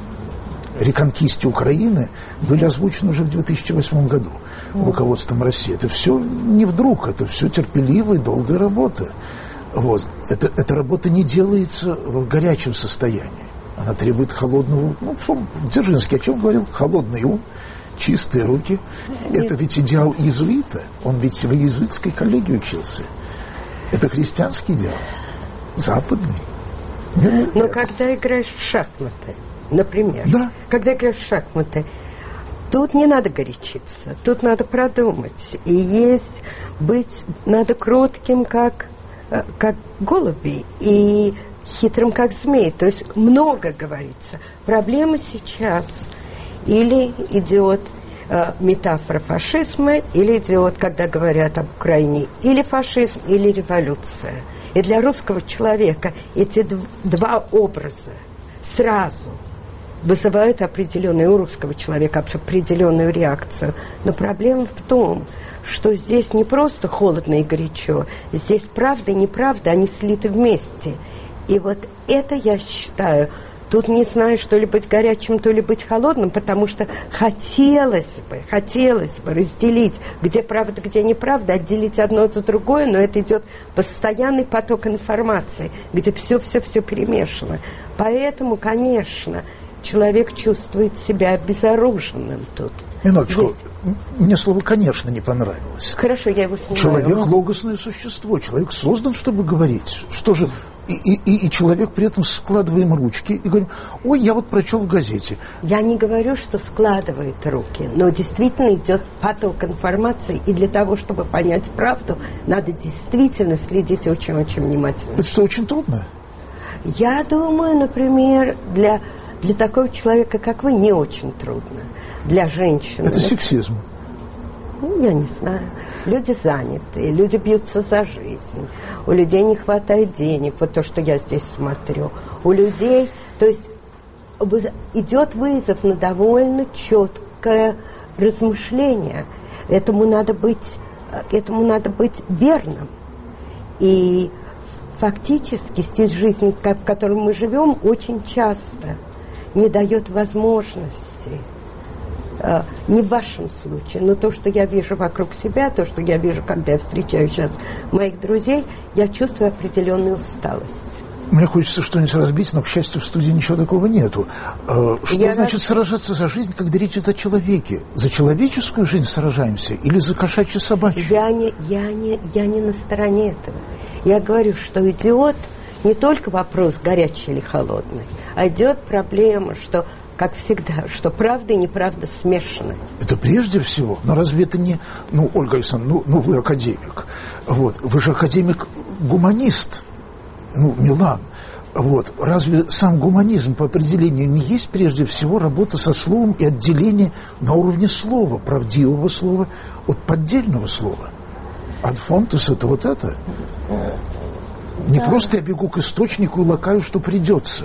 реконкисте Украины были озвучены уже в две тысячи восьмом году mm. руководством России. Это все не вдруг, это все терпеливая и долгая работа. Вот. Это, эта работа не делается в горячем состоянии. Она требует холодного... Ну, Дзержинский о чем говорил? Холодный ум, чистые руки. Нет. Это ведь идеал иезуита. Он ведь в иезуитской коллегии учился. Это христианский идеал. Западный. Нет, Но нет. Когда играешь в шахматы, например, да. когда играешь в шахматы, тут не надо горячиться, тут надо продумать. И есть быть, надо кротким, как, как голуби, и хитрым, как змей. То есть много говорится. Проблема сейчас... Или идет э, метафора фашизма, или идет, когда говорят об Украине, или фашизм, или революция. И для русского человека эти дв- два образа сразу вызывают определенную, у русского человека определенную реакцию. Но проблема в том, что здесь не просто холодно и горячо, здесь правда и неправда, они слиты вместе. И вот это, я считаю... Тут не знаю, что ли быть горячим, то ли быть холодным, потому что хотелось бы, хотелось бы разделить, где правда, где неправда, отделить одно от другое, но это идет постоянный поток информации, где все-все-все перемешано. Поэтому, конечно, человек чувствует себя обезоруженным тут. Минуточку. Мне слово «конечно» не понравилось. Хорошо, я его снимаю. Человек – логосное существо. Человек создан, чтобы говорить. Что же... И, и, и человек при этом складываем ручки и говорим: ой, я вот прочел в газете. Я не говорю, что складывает руки, но действительно идет поток информации, и для того, чтобы понять правду, надо действительно следить очень-очень внимательно. Это что, очень трудно? Я думаю, например, для, для такого человека, как вы, не очень трудно. Для женщины. Это сексизм. Ну, я не знаю. Люди заняты, люди бьются за жизнь. У людей не хватает денег, вот то, что я здесь смотрю. У людей, то есть идет вызов на довольно четкое размышление. Этому надо быть, этому надо быть верным. И фактически стиль жизни, в котором мы живем, очень часто не дает возможности. Не в вашем случае, но то, что я вижу вокруг себя, то, что я вижу, когда я встречаю сейчас моих друзей, я чувствую определенную усталость. Мне хочется что-нибудь разбить, но, к счастью, в студии ничего такого нету. Что я значит раз... сражаться за жизнь, когда речь идет о человеке? За человеческую жизнь сражаемся или за кошачью собачью? Я не, я, не, я не на стороне этого. Я говорю, что идет не только вопрос, горячий или холодный, а идет проблема, что... как всегда, что правда и неправда смешаны. Это прежде всего, но разве это не... Ну, Ольга Александровна, ну, ну вы академик. Вот, вы же академик-гуманист. Ну, Милан. Вот, разве сам гуманизм по определению не есть прежде всего работа со словом и отделение на уровне слова, правдивого слова от поддельного слова? Ad fontes — это вот это. Не да. Просто я бегу к источнику и лакаю, что придется.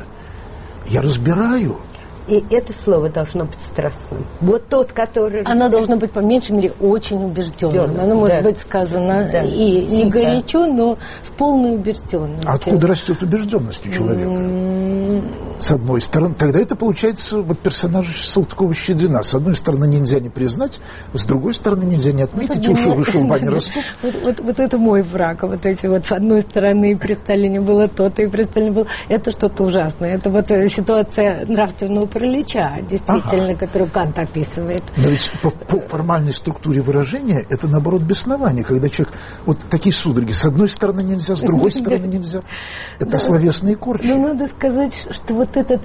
Я разбираю. И это слово должно быть страстным. Вот тот, который... Оно должно быть, по меньшей мере, очень убежденным. Оно может да. быть сказано да. и не да. горячо, но с полной убежденностью. Откуда растет убежденность у человека? Mm. С одной стороны, тогда это получается вот персонаж Салтыкова-Щедрина. С одной стороны, нельзя не признать, с другой стороны, нельзя не отметить, уши выше лба не растут. Вот, вот, вот это мой враг. Вот эти вот с одной стороны при Сталине было то-то, и при Сталине было... Это что-то ужасное. Это вот ситуация нравственного паралича, действительно, ага. которую Кант описывает. Но ведь по, по формальной структуре выражения это, наоборот, беснование, когда человек... Вот такие судороги. С одной стороны нельзя, с другой стороны нельзя. Это словесные корчи. Ну, надо сказать, что вот этот...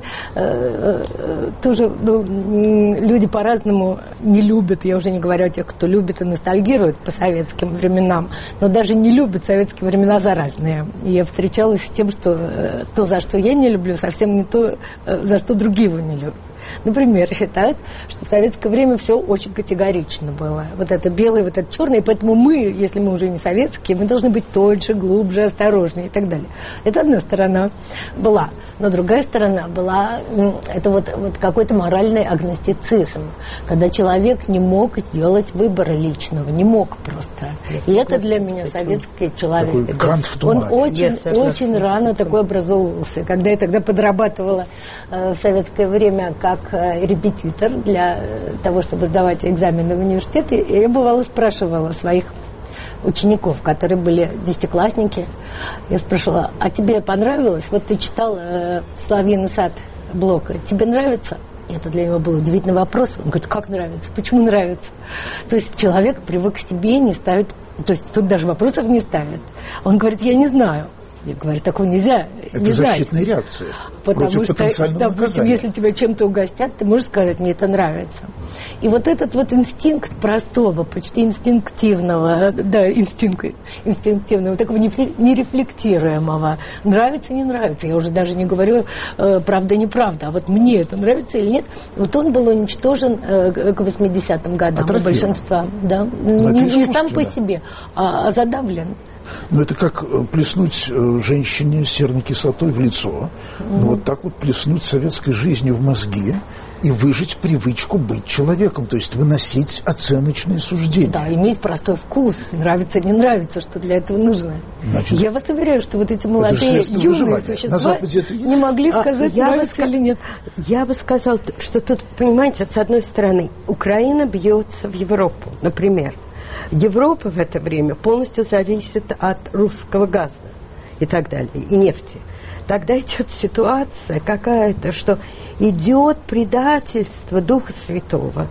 Э, э, тоже ну, люди по-разному не любят, я уже не говорю о тех, кто любит и ностальгирует по советским временам, но даже не любят советские времена за разные. И я встречалась с тем, что э, то, за что я не люблю, совсем не то, э, за что другие его не любят. Например, считают, что в советское время все очень категорично было. Вот это белое, вот это черное, и поэтому мы, если мы уже не советские, мы должны быть тоньше, глубже, осторожнее и так далее. Это одна сторона была. Но другая сторона была, это вот, вот какой-то моральный агностицизм, когда человек не мог сделать выбора личного, не мог просто. И это для меня советский человек. Он очень, очень рано такой образовывался. Когда я тогда подрабатывала э, в советское время как репетитор для того, чтобы сдавать экзамены в университете, я бывало спрашивала своих учеников, которые были десятиклассники, я спрашивала: а тебе понравилось? Вот ты читал э, «Соловьиный сад» Блока, тебе нравится? И это для него был удивительный вопрос. Он говорит: как нравится? Почему нравится? То есть человек привык к себе не ставить, то есть тут даже вопросов не ставит. Он говорит: я не знаю. Я говорю: такого нельзя. Это не защитная знать. реакция. Потому против что, потенциального допустим, наказания. если тебя чем-то угостят, ты можешь сказать: мне это нравится. И вот этот вот инстинкт простого, почти инстинктивного, да, инстинкт, инстинктивного, такого нерефлектируемого, нравится, не нравится. Я уже даже не говорю э, правда, неправда, а вот мне это нравится или нет. Вот он был уничтожен э, к восьмидесятым годам у большинства. Да? Не, не сам по себе, а, а задавлен. Ну, это как плеснуть женщине серной кислотой в лицо. Mm-hmm. Ну, вот так вот плеснуть советской жизнью в мозги и выжить привычку быть человеком, то есть выносить оценочные суждения. Да, иметь простой вкус, нравится, не нравится, что для этого нужно. Значит, я вас уверяю, что вот эти молодые, юные существа не могли сказать, а, нравится или нет. Я бы сказала, что тут, понимаете, с одной стороны, Украина бьется в Европу, например. Европа в это время полностью зависит от русского газа и так далее, и нефти. Тогда идет ситуация какая-то, что идет предательство Духа Святого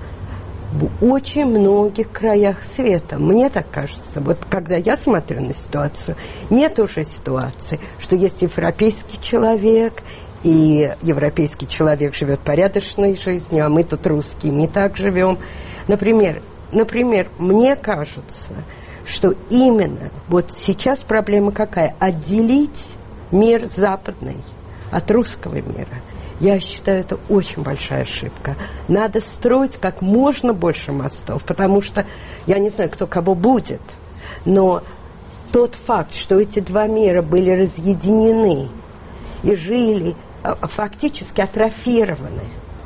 в очень многих краях света. Мне так кажется. Вот когда я смотрю на ситуацию, нет уже ситуации, что есть европейский человек, и европейский человек живет порядочной жизнью, а мы тут русские не так живем. Например, Например, мне кажется, что именно вот сейчас проблема какая? Отделить мир западный от русского мира. Я считаю, это очень большая ошибка. Надо строить как можно больше мостов, потому что я не знаю, кто кого будет, но тот факт, что эти два мира были разъединены и жили фактически атрофированы,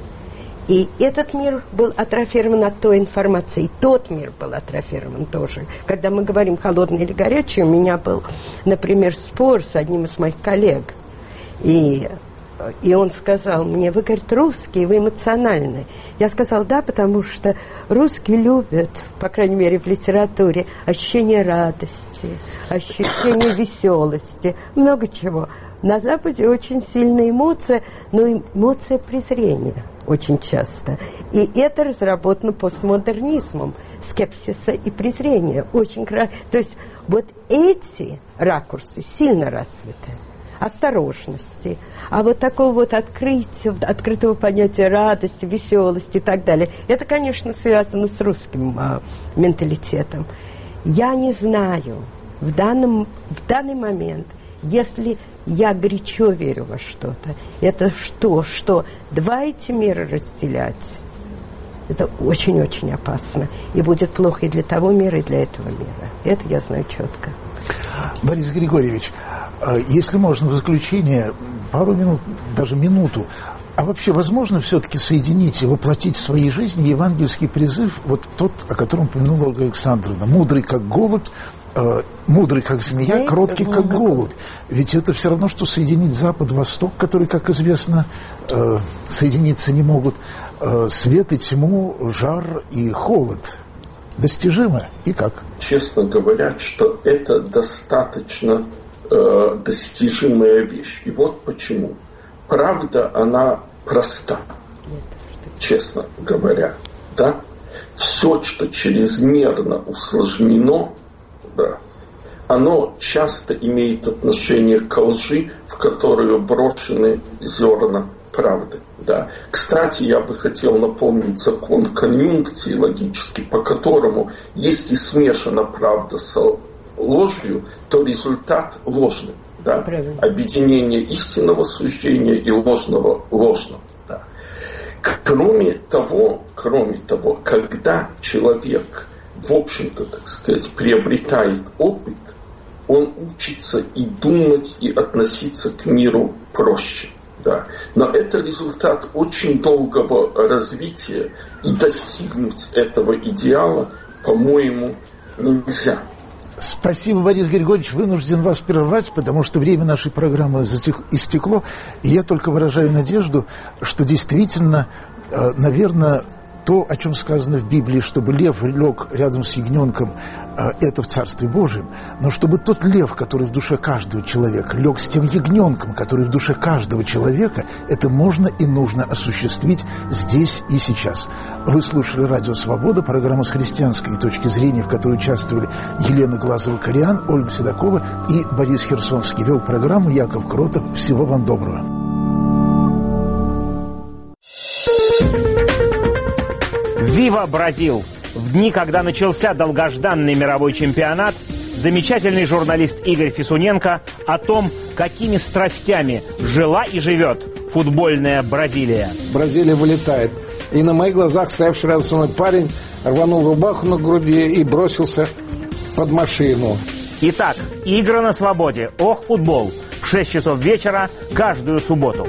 и этот мир был атрофирован от той информации, и тот мир был атрофирован тоже. Когда мы говорим холодный или горячий, у меня был, например, спор с одним из моих коллег, и... И он сказал мне: вы, говорит, русские, вы эмоциональны. Я сказала: да, потому что русские любят, по крайней мере, в литературе, ощущение радости, ощущение веселости, много чего. На Западе очень сильная эмоция, но эмоция презрения очень часто. И это разработано постмодернизмом, скепсиса и презрения. Очень красиво. То есть вот эти ракурсы сильно развиты. Осторожности, а вот такого вот открытия, открытого понятия радости, веселости и так далее, это, конечно, связано с русским а, менталитетом. Я не знаю в, данном, в данный момент, если я горячо верю во что-то, это что, что два эти мира разделять, это очень-очень опасно. И будет плохо и для того мира, и для этого мира. Это я знаю четко. Борис Григорьевич, если можно, в заключение, пару минут, даже минуту, а вообще возможно все-таки соединить и воплотить в своей жизни евангельский призыв, вот тот, о котором упомянула Ольга Александровна: мудрый как голубь, э, мудрый как змея, Нет, кроткий как голубь. Ведь это все равно, что соединить Запад, Восток, которые, как известно, э, соединиться не могут, э, свет и тьму, жар и холод. Достижимо и как? Честно говоря, что это достаточно э, достижимая вещь. И вот почему. Правда, она проста, честно говоря. Да? Все, что чрезмерно усложнено, да, оно часто имеет отношение к лжи, в которую брошены зерна правды. Да. Кстати, я бы хотел напомнить закон конъюнкции логический, по которому, если смешана правда с ложью, то результат ложный. Да. Объединение истинного суждения и ложного ложного. Да. Кроме того, кроме того, когда человек, в общем-то, так сказать, приобретает опыт, он учится и думать, и относиться к миру проще. Да. Но это результат очень долгого развития, и достигнуть этого идеала, по-моему, нельзя. Спасибо, Борис Григорьевич. Вынужден вас прервать, потому что время нашей программы истекло. И я только выражаю надежду, что действительно, наверное, то, о чем сказано в Библии, чтобы лев лег рядом с ягненком, это в Царстве Божьем, но чтобы тот лев, который в душе каждого человека, лег с тем ягненком, который в душе каждого человека, это можно и нужно осуществить здесь и сейчас. Вы слушали «Радио Свобода», программу с христианской точки зрения, в которой участвовали Елена Глазова-Кориан, Ольга Седокова и Борис Херсонский. Вел программу Яков Кротов. Всего вам доброго. «Вива Бразил!» В дни, когда начался долгожданный мировой чемпионат, замечательный журналист Игорь Фисуненко о том, какими страстями жила и живет футбольная Бразилия. Бразилия вылетает. И на моих глазах стоявший рядом со мной парень рванул рубаху на груди и бросился под машину. Итак, игры на свободе. Ох, футбол. В шесть часов вечера каждую субботу.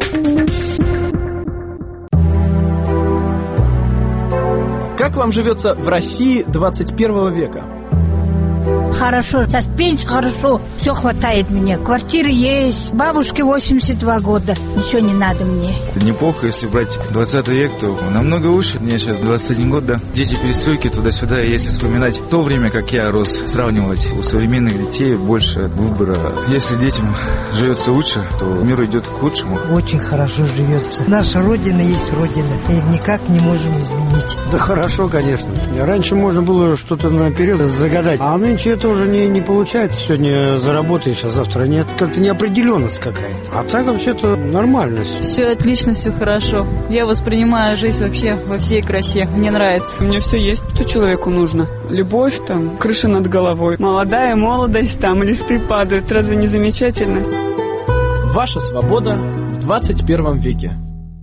Как вам живется в России двадцать первого века? Хорошо, сейчас пенсия хорошо, все хватает мне. Квартира есть, бабушке восемьдесят два года, ничего не надо мне. Неплохо, если брать двадцатый век, то намного лучше. Мне сейчас двадцать один год, да. Дети перестройки туда-сюда, если вспоминать то время, как я рос, сравнивать, у современных детей больше выбора. Если детям живется лучше, то мир идет к лучшему. Очень хорошо живется. Наша Родина есть Родина, и никак не можем изменить. Да хорошо, конечно. Раньше можно было что-то наперед загадать, а нынче это уже не, не получается. Сегодня заработаешь, а завтра нет. Как-то неопределенность какая-то. А так вообще-то нормально все. Все отлично, все хорошо. Я воспринимаю жизнь вообще во всей красе. Мне нравится. Мне все есть, что человеку нужно. Любовь, там, крыша над головой. Молодая молодость, там, листы падают. Разве не замечательно? Ваша свобода в двадцать первом веке.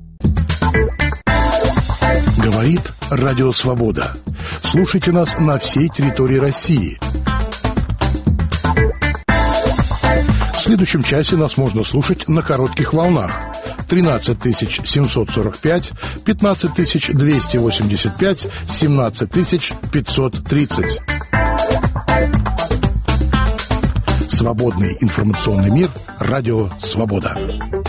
Говорит Радио Свобода. Слушайте нас на всей территории России. В следующем часе нас можно слушать на коротких волнах. тринадцать тысяч семьсот сорок пять, пятнадцать тысяч двести восемьдесят пять, семнадцать тысяч пятьсот тридцать. Свободный информационный мир. Радио Свобода.